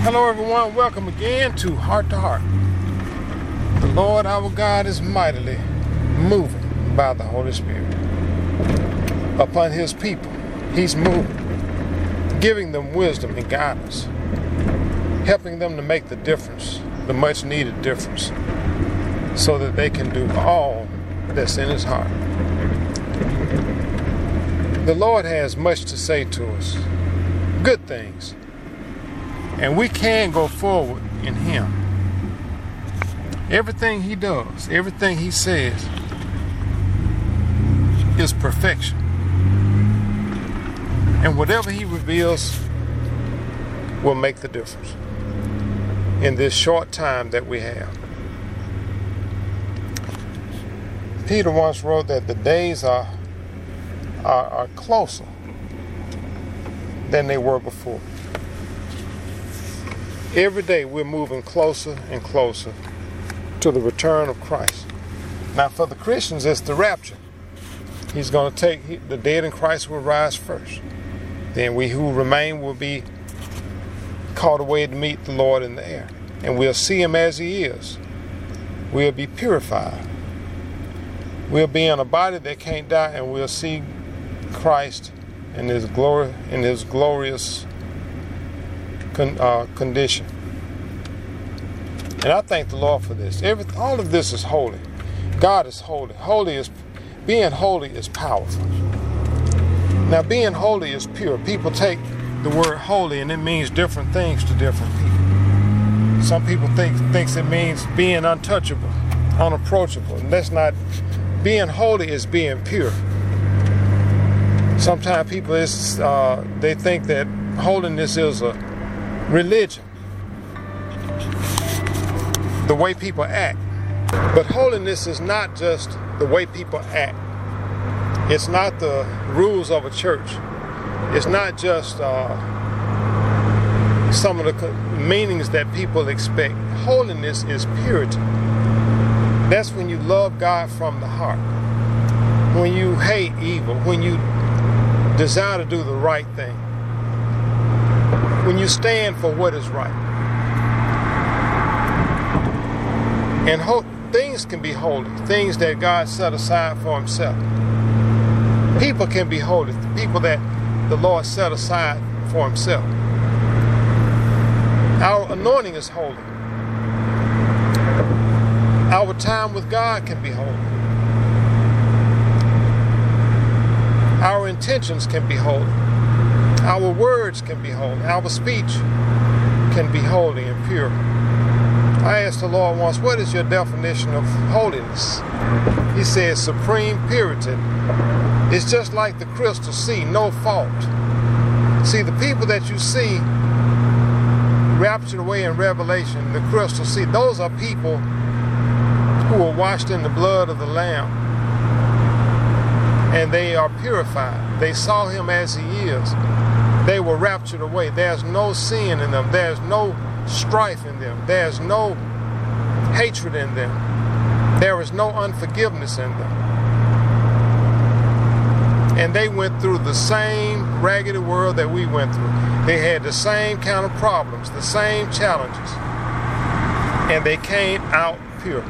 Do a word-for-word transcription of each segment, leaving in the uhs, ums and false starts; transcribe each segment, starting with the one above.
Hello everyone, welcome again to Heart to Heart. The Lord our God is mightily moving by the Holy Spirit upon His people. He's moving, giving them wisdom and guidance, helping them to make the difference, the much needed difference, so that they can do all that's in His heart. The Lord has much to say to us, good things. And we can go forward in Him. Everything He does, everything He says is perfection. And whatever He reveals will make the difference in this short time that we have. Peter once wrote that the days are, are, are closer than they were before. Every day we're moving closer and closer to the return of Christ. Now for the Christians, it's the rapture. He's going to take, the dead in Christ will rise first. Then we who remain will be caught away to meet the Lord in the air. And we'll see Him as He is. We'll be purified. We'll be in a body that can't die, and we'll see Christ in His glory, in His glorious Con, uh, condition. And I thank the Lord for this. Every, all of this is holy. God is holy. Holy is being holy is powerful. Now, being holy is pure. People take the word holy and it means different things to different people. Some people think thinks it means being untouchable, unapproachable. And that's not. Being holy is being pure. Sometimes people is uh, they think that holiness is a religion, the way people act. But holiness is not just the way people act. It's not the rules of a church. It's not just uh, some of the meanings that people expect. Holiness is purity. That's when you love God from the heart. When you hate evil. When you desire to do the right thing. When you stand for what is right. And ho- things can be holy. Things that God set aside for Himself. People can be holy. People that the Lord set aside for Himself. Our anointing is holy. Our time with God can be holy. Our intentions can be holy. Our words can be holy. Our speech can be holy and pure. I asked the Lord once, what is your definition of holiness? He said, supreme purity. It's just like the crystal sea, no fault. See, the people that you see raptured away in Revelation, the crystal sea, those are people who are washed in the blood of the Lamb. And they are purified. They saw Him as He is. They were raptured away. There's no sin in them. There's no strife in them. There's no hatred in them. There is no unforgiveness in them. And they went through the same raggedy world that we went through. They had the same kind of problems, the same challenges. And they came out pure.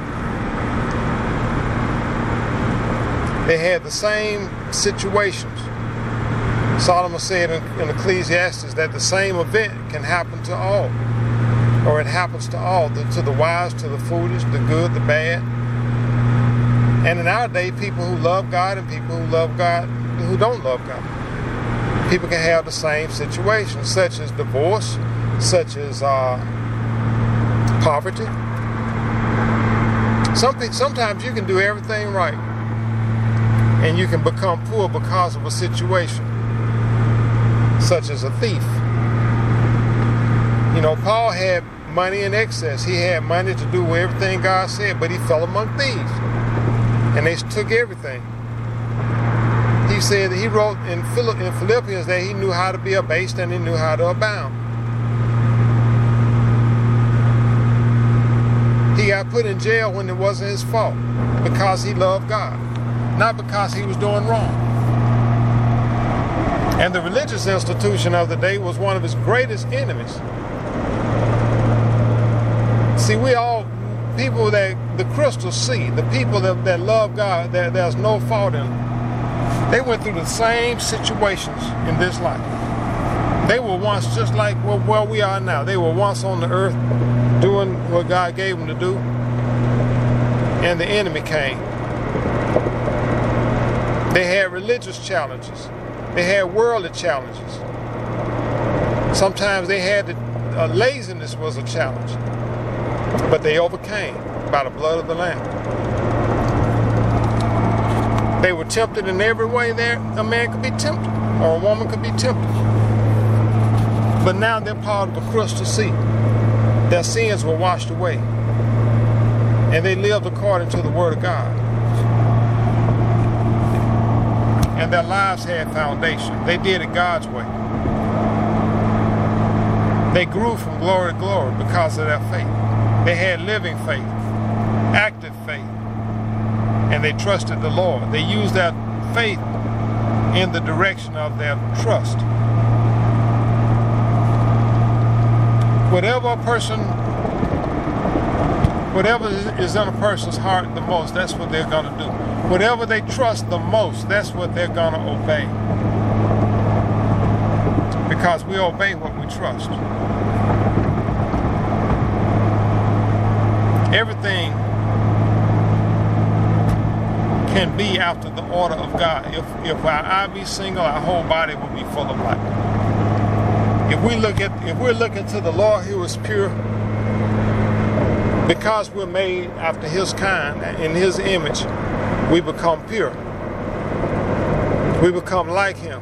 They had the same situations. Solomon said in, in Ecclesiastes that the same event can happen to all. Or it happens to all, the, to the wise, to the foolish, the good, the bad. And in our day, people who love God and people who love God, who don't love God. People can have the same situations, such as divorce, such as uh, poverty. Some, sometimes you can do everything right. And you can become poor because of a situation, such as a thief. You know, Paul had money in excess. He had money to do everything God said, but he fell among thieves. And they took everything. He said that he wrote in Philippians that he knew how to be abased and he knew how to abound. He got put in jail when it wasn't his fault because he loved God, not because he was doing wrong. And the religious institution of the day was one of his greatest enemies See, we all, people that the crystals see, the people that, that love God, that there's no fault in them, they went through the same situations in this life. They were once just like where, where we are now. They were once on the earth doing what God gave them to do, and the enemy came. They had religious challenges. They had worldly challenges. Sometimes they had to, uh, laziness was a challenge, but they overcame by the blood of the Lamb. They were tempted in every way there a man could be tempted, or a woman could be tempted. But now they're part of a crystal sea. Their sins were washed away, and they lived according to the Word of God. And their lives had foundation. They did it God's way. They grew from glory to glory because of their faith. They had living faith, active faith, and they trusted the Lord. They used that faith in the direction of their trust. Whatever a person, whatever is in a person's heart the most, that's what they're going to do. Whatever they trust the most, that's what they're going to obey. Because we obey what we trust. Everything can be after the order of God. If, if our eye be single, our whole body will be full of light. If we look at, if we're looking to the Lord who is pure, because we're made after His kind, in His image, we become pure. We become like Him.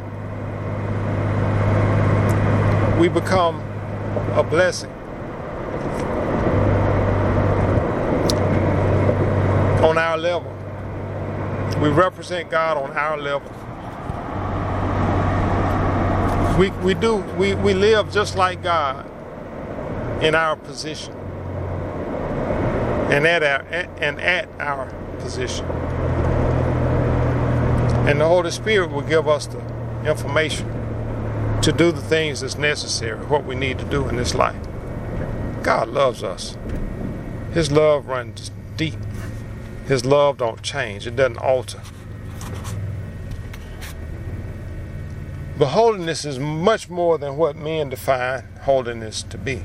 We become a blessing. On our level. We represent God on our level. We we do we, we live just like God in our position. And at our and at our position. And the Holy Spirit will give us the information to do the things that's necessary, what we need to do in this life. God loves us. His love runs deep. His love don't change. It doesn't alter. But holiness is much more than what men define holiness to be.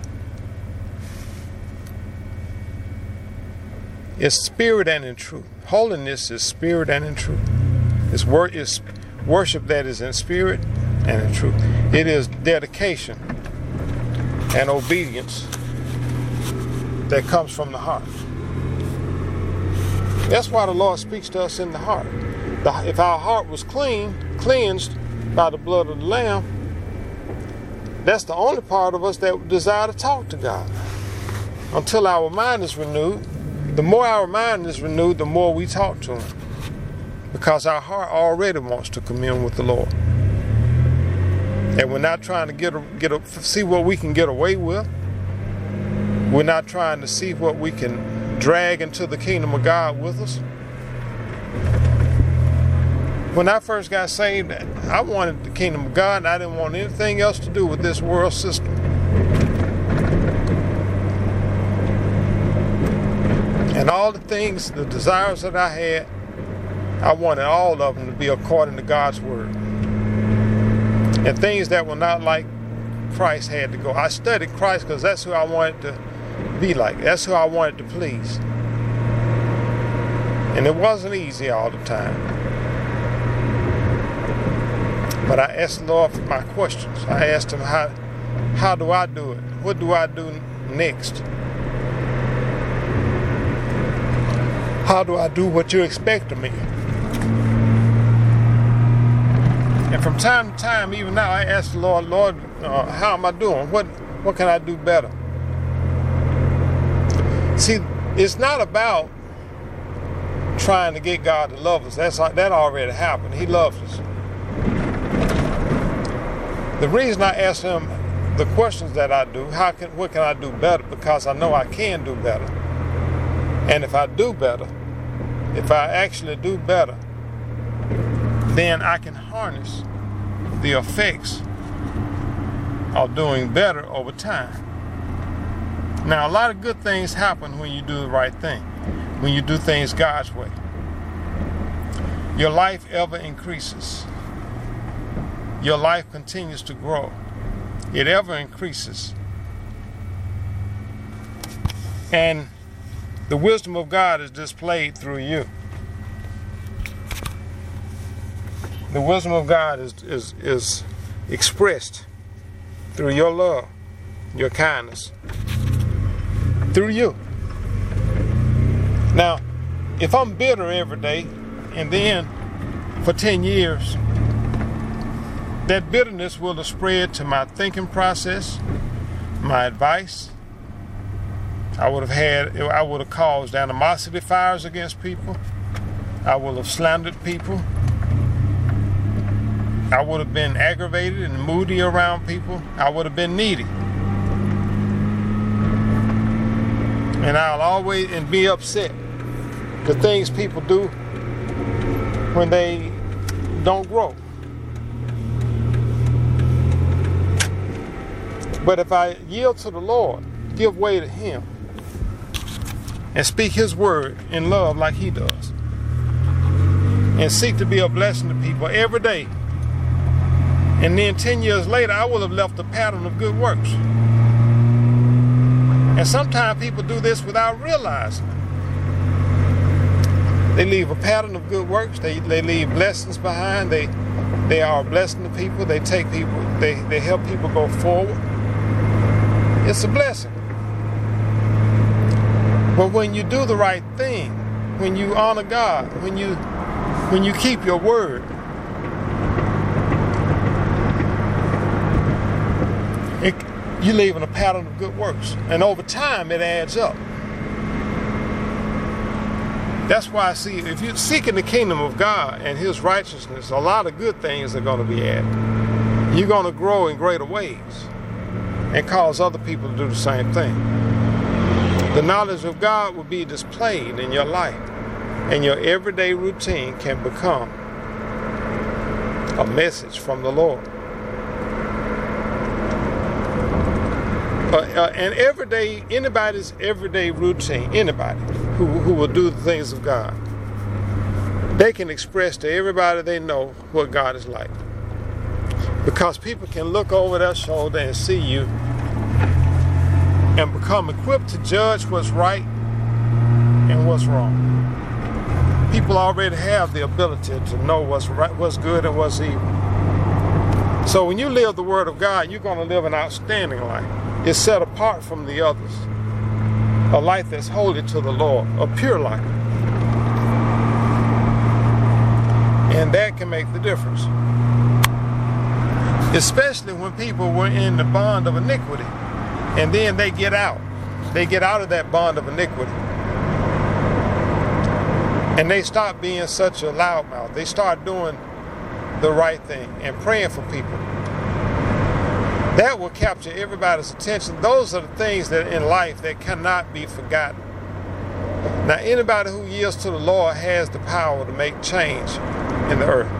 It's spirit and in truth. Holiness is spirit and in truth. It's, wor- it's worship that is in spirit and in truth. It is dedication and obedience that comes from the heart. That's why the Lord speaks to us in the heart. The, if our heart was clean, cleansed by the blood of the Lamb, that's the only part of us that would desire to talk to God. Until our mind is renewed, the more our mind is renewed, the more we talk to Him. Because our heart already wants to commune with the Lord. And we're not trying to get a, get a, see what we can get away with. We're not trying to see what we can drag into the kingdom of God with us. When I first got saved, I wanted the kingdom of God, and I didn't want anything else to do with this world system. And all the things, the desires that I had, I wanted all of them to be according to God's word. And things that were not like Christ had to go. I studied Christ because that's who I wanted to be like. That's who I wanted to please. And it wasn't easy all the time. But I asked the Lord for my questions. I asked Him, how, how do I do it? What do I do next? How do I do what you expect of me? And from time to time, even now, I ask the Lord, Lord, uh, how am I doing? What, what can I do better? See, it's not about trying to get God to love us. That's, that already happened. He loves us. The reason I ask Him the questions that I do, how can, what can I do better? Because I know I can do better. And if I do better, if I actually do better, then I can harness the effects of doing better over time. Now, a lot of good things happen when you do the right thing, when you do things God's way. Your life ever increases. Your life continues to grow. It ever increases. And the wisdom of God is displayed through you. The wisdom of God is, is, is expressed through your love, your kindness, through you. Now, if I'm bitter every day, and then for ten years, that bitterness will have spread to my thinking process, my advice. I would have had, I would have caused animosity fires against people. I would have slandered people. I would have been aggravated and moody around people. I would have been needy. And I'll always and be upset. The things people do when they don't grow. But if I yield to the Lord, give way to Him, and speak His word in love like He does, and seek to be a blessing to people every day, and then ten years later, I will have left a pattern of good works. And sometimes people do this without realizing it. They leave a pattern of good works. They they leave blessings behind. They they are a blessing to people. They take people. They they help people go forward. It's a blessing. But when you do the right thing, when you honor God, when you when you keep your word, it, you're leaving a pattern of good works, and over time it adds up. That's why I see, if you're seeking the kingdom of God and His righteousness, a lot of good things are going to be added. You're going to grow in greater ways and cause other people to do the same thing. The knowledge of God will be displayed in your life, and your everyday routine can become a message from the Lord. Uh, uh, and everyday, anybody's everyday routine, anybody who, who will do the things of God, they can express to everybody they know what God is like. Because people can look over their shoulder and see you and become equipped to judge what's right and what's wrong. People already have the ability to know what's right, what's good, and what's evil. So when you live the Word of God, you're going to live an outstanding life. It's set apart from the others. A life that's holy to the Lord, a pure life. And that can make the difference. Especially when people were in the bond of iniquity. And then they get out. They get out of that bond of iniquity. And they stop being such a loudmouth. They start doing the right thing and praying for people. That will capture everybody's attention. Those are the things that in life that cannot be forgotten. Now, anybody who yields to the Lord has the power to make change in the earth.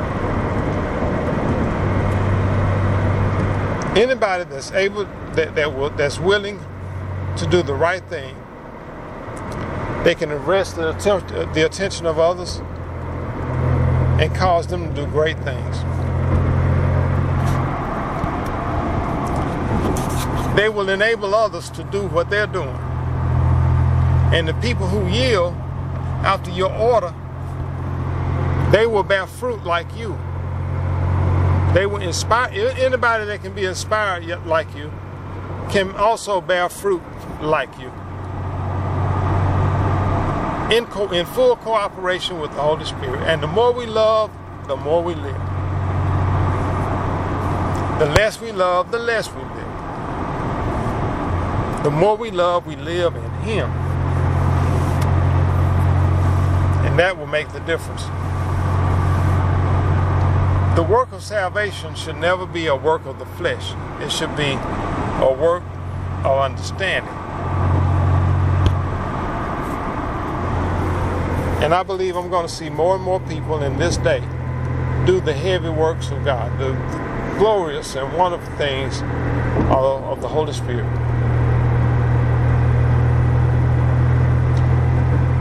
Anybody that's able, that, that will, that's willing to do the right thing, they can arrest the, attempt, the attention of others and cause them to do great things. They will enable others to do what they're doing. And the people who yield after your order, they will bear fruit like you. They will inspire. Anybody that can be inspired like you can also bear fruit like you. In, co- in full cooperation with the Holy Spirit. And the more we love, the more we live. The less we love, the less we live. The more we love, we live in Him. And that will make the difference. The work of salvation should never be a work of the flesh. It should be a work of understanding. And I believe I'm going to see more and more people in this day do the heavy works of God, the, the glorious and wonderful things of, of the Holy Spirit.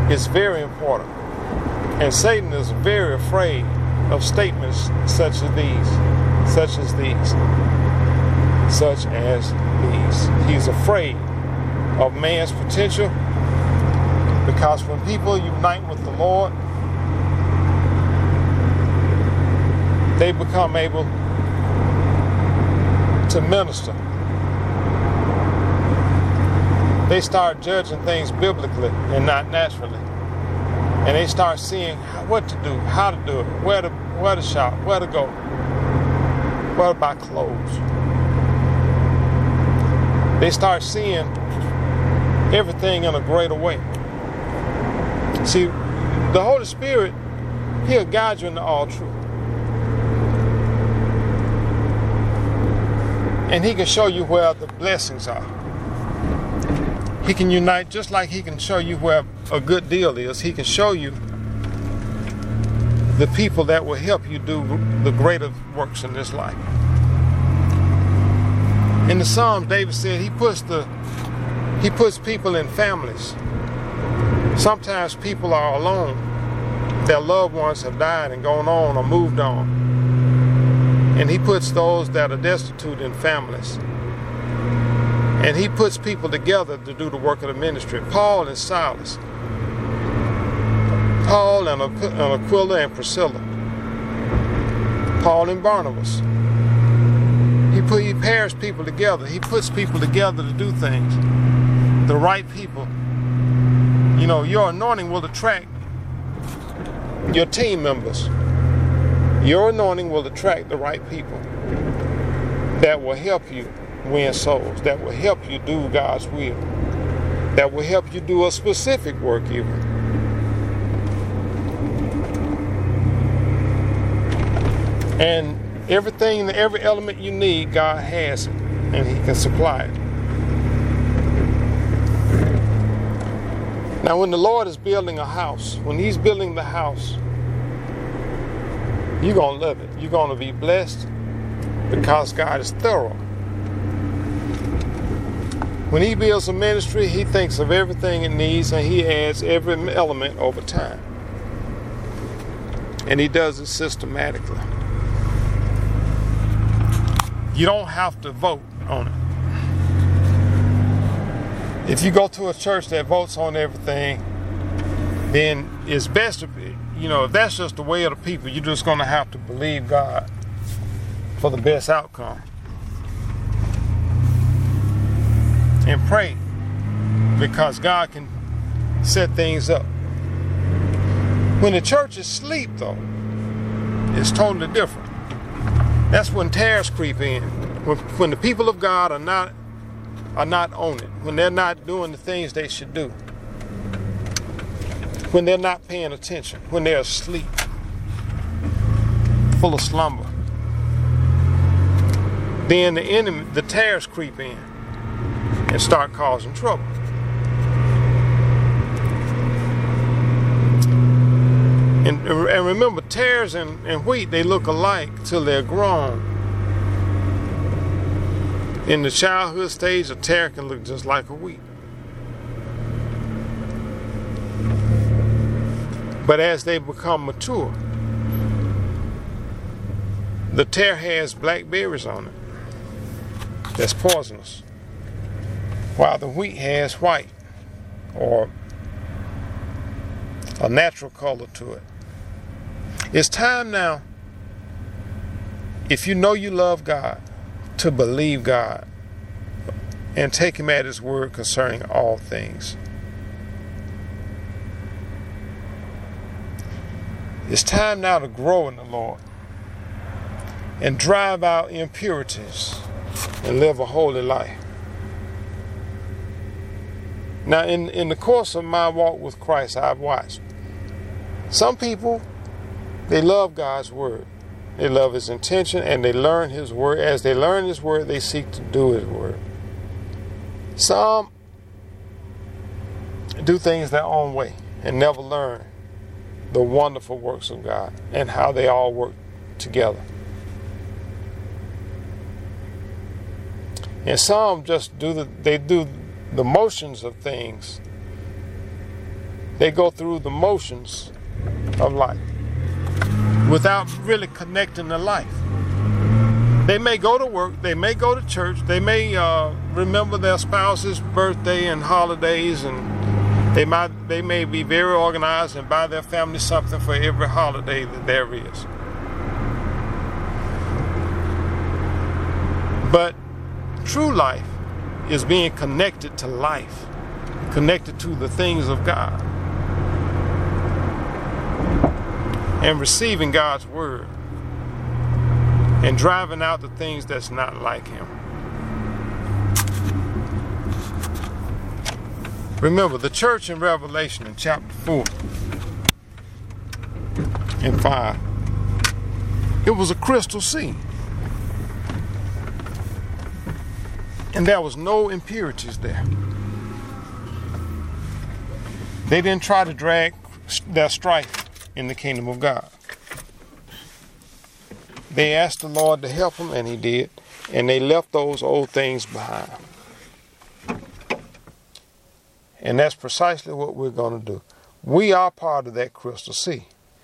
is very important. And Satan is very afraid of statements such as these, such as these, such as these. He's afraid of man's potential, because when people unite with the Lord, they become able to minister. They start judging things biblically and not naturally. And they start seeing what to do, how to do it, where to where to shop, where to go, where to buy clothes. They start seeing everything in a greater way. See, the Holy Spirit, He'll guide you into all truth. And He can show you where the blessings are. He can unite, just like He can show you where a good deal is. He can show you the people that will help you do the greater works in this life. In the Psalms, David said he puts the he puts people in families. Sometimes people are alone. Their loved ones have died and gone on or moved on. And He puts those that are destitute in families. And He puts people together to do the work of the ministry. Paul and Silas. Paul and Aquila and Priscilla. Paul and Barnabas. He, put, he pairs people together. He puts people together to do things. The right people. You know, your anointing will attract your team members. Your anointing will attract the right people that will help you win souls, that will help you do God's will, that will help you do a specific work even. And everything, every element you need, God has it, and He can supply it. Now, when the Lord is building a house, when He's building the house, you're going to love it. You're going to be blessed because God is thorough. When He builds a ministry, He thinks of everything it needs, and He adds every element over time. And He does it systematically. You don't have to vote on it. If you go to a church that votes on everything, then it's best to be, you know, if that's just the way of the people, you're just going to have to believe God for the best outcome. And pray, because God can set things up. When the church is asleep, though, it's totally different. That's when tares creep in. When, when the people of God are not are not on it. When they're not doing the things they should do. When they're not paying attention. When they're asleep. Full of slumber. Then the enemy, the tares creep in and start causing trouble. And, and remember, tares and, and wheat, they look alike till they're grown. In the childhood stage, a tare can look just like a wheat. But as they become mature, the tare has black berries on it. That's poisonous. While the wheat has white, or a natural color to it. It's time now, if you know you love God, to believe God and take Him at His word concerning all things. It's time now to grow in the Lord and drive out impurities and live a holy life. Now, in, in the course of my walk with Christ, I've watched some people, they love God's word. They love His intention, and they learn His word. As they learn His word, they seek to do His word. Some do things their own way and never learn the wonderful works of God and how they all work together. And some just do the, they do the motions of things They go through the motions of life without really connecting to life. They may go to work, they may go to church, they may uh, remember their spouse's birthday and holidays, and they might they may be very organized and buy their family something for every holiday that there is. But true life is being connected to life, connected to the things of God, and receiving God's word, and driving out the things that's not like him. Remember, the church in Revelation in chapter four and five, it was a crystal sea. And there was no impurities there. They didn't try to drag their strife in the kingdom of God. They asked the Lord to help them, and he did. And they left those old things behind. And that's precisely what we're going to do. We are part of that crystal sea.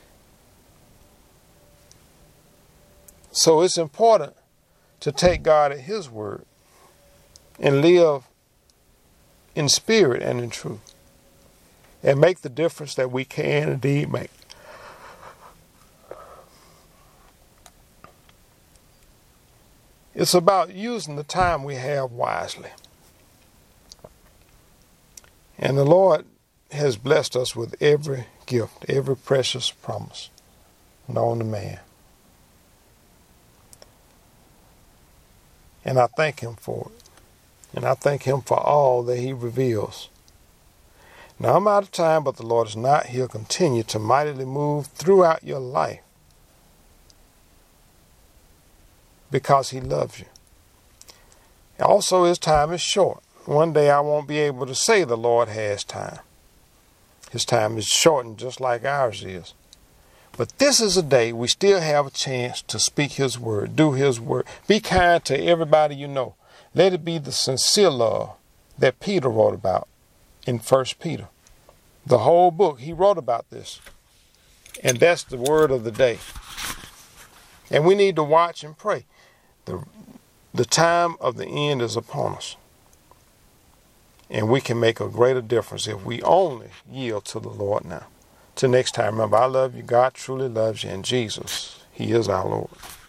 So it's important to take God at his word and live in spirit and in truth, and make the difference that we can indeed make. It's about using the time we have wisely. And the Lord has blessed us with every gift, every precious promise known to man. And I thank him for it. And I thank him for all that he reveals. Now I'm out of time, but the Lord is not. He'll continue to mightily move throughout your life because he loves you. Also, his time is short. One day I won't be able to say the Lord has time. His time is shortened just like ours is. But this is a day we still have a chance to speak his word, do his word. Be kind to everybody you know. Let it be the sincere love that Peter wrote about in First Peter. The whole book, he wrote about this. And that's the word of the day. And we need to watch and pray. The, the time of the end is upon us. And we can make a greater difference if we only yield to the Lord now. Till next time, remember, I love you. God truly loves you. And Jesus, he is our Lord.